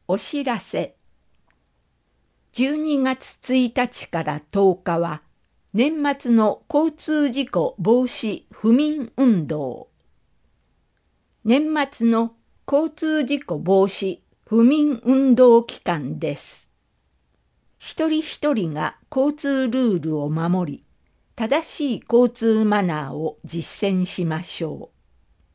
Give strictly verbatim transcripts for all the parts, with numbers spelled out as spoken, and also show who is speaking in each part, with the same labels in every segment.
Speaker 1: お知らせ。じゅうにがつついたちからとおかは年末の交通事故防止不眠運動。年末の交通事故防止不眠運動期間です。一人一人が交通ルールを守り、正しい交通マナーを実践しましょう。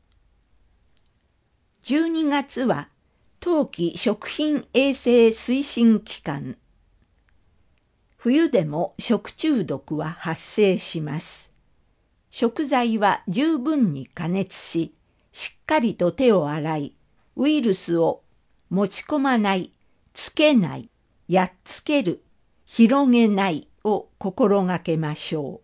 Speaker 1: じゅうにがつは冬季食品衛生推進期間。冬でも食中毒は発生します。食材は十分に加熱し、しっかりと手を洗い、ウイルスを持ち込まない、つけない、やっつける、広げないを心がけましょ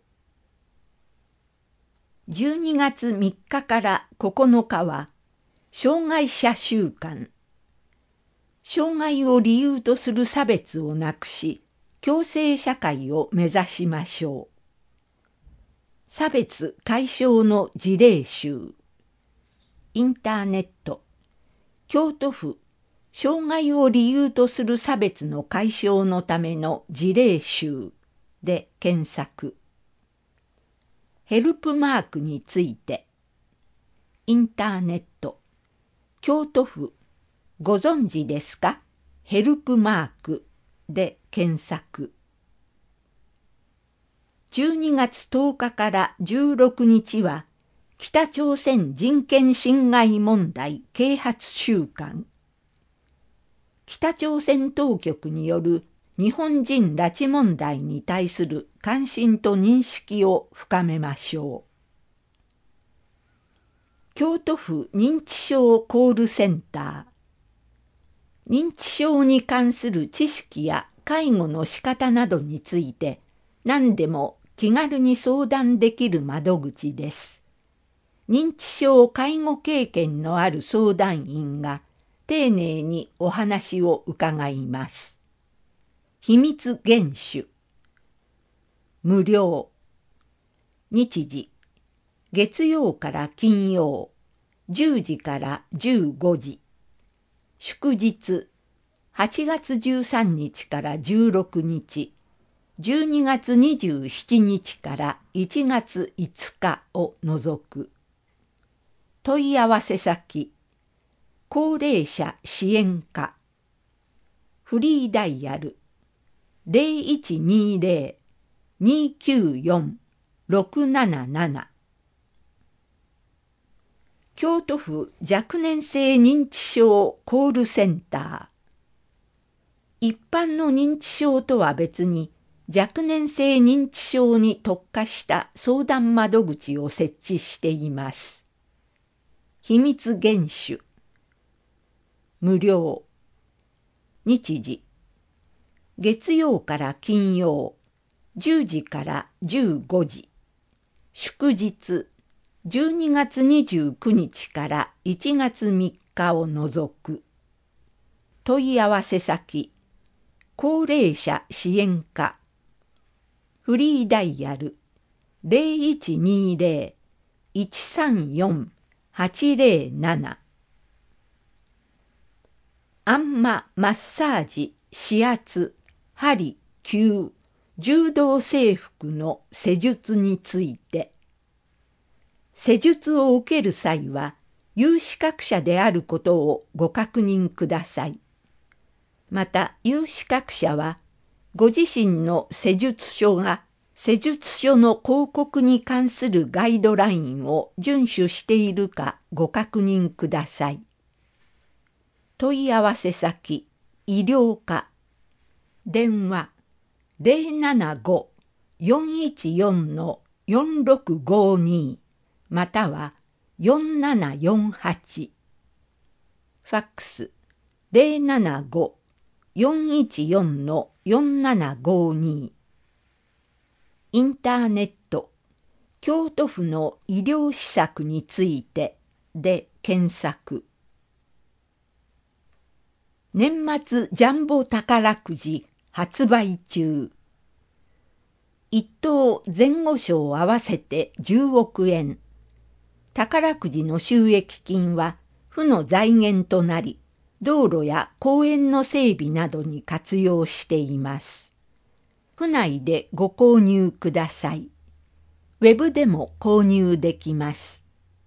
Speaker 1: う。じゅうにがつみっかからここのかは、障害者週間。障害を理由とする差別をなくし、共生社会を目指しましょう。差別解消の事例集。インターネット、京都府障害を理由とする差別の解消のための事例集で検索。ヘルプマークについて。インターネット、京都府ご存知ですか？ヘルプマークで検索。じゅうにがつとおかからじゅうろくにちは北朝鮮人権侵害問題啓発週間。北朝鮮当局による日本人拉致問題に対する関心と認識を深めましょう。京都府認知症コールセンター。認知症に関する知識や介護の仕方などについて何でも気軽に相談できる窓口です。認知症介護経験のある相談員が丁寧にお話を伺います。秘密厳守。無料。日時。月曜から金曜、じゅうじからじゅうごじ。祝日。はちがつじゅうさんにちからじゅうろくにち。じゅうにがつにじゅうしちにちからいちがついつかを除く。問い合わせ先、高齢者支援課。フリーダイヤル ゼロいちにゼロ にきゅうよん ろくなななな。京都府若年性認知症コールセンター。一般の認知症とは別に、若年性認知症に特化した相談窓口を設置しています。秘密厳守。無料。日時。月曜から金曜、じゅうじからじゅうごじ。祝日。じゅうにがつにじゅうくにちからいちがつみっかを除く。問い合わせ先、高齢者支援課。フリーダイヤル ゼロいちにゼロ いちさんよん はちゼロなな。あんまマッサージ、指圧、針、灸、柔道整復の施術について。施術を受ける際は、有資格者であることをご確認ください。また、有資格者は、ご自身の施術書が施術書の広告に関するガイドラインを遵守しているかご確認ください。問い合わせ先、医療課。電話 ゼロななご よんいちよん よんろくごに またはよんななよんはち。ファックス ゼロななご よんいちよん よんななごに。インターネット、京都府の医療施策についてで検索。年末ジャンボ宝くじ発売中。一等前後賞合わせてじゅうおくえん。宝くじの収益金は府の財源となり、 道路や公園の整備などに活用しています。府内でご購入ください。ウェブでも購入できます。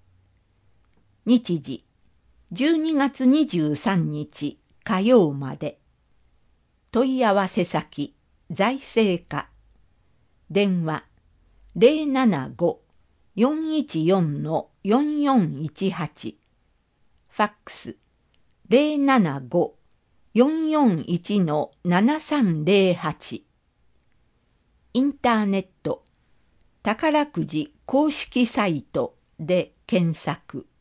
Speaker 1: 日時、じゅうにがつにじゅうさんにち火曜まで。問い合わせ先、財政課。電話、ゼロななご よんいちよん よんよんいちはち。ファックス、ゼロななご よんよんいち ななさんゼロはち。インターネット、宝くじ公式サイトで検索。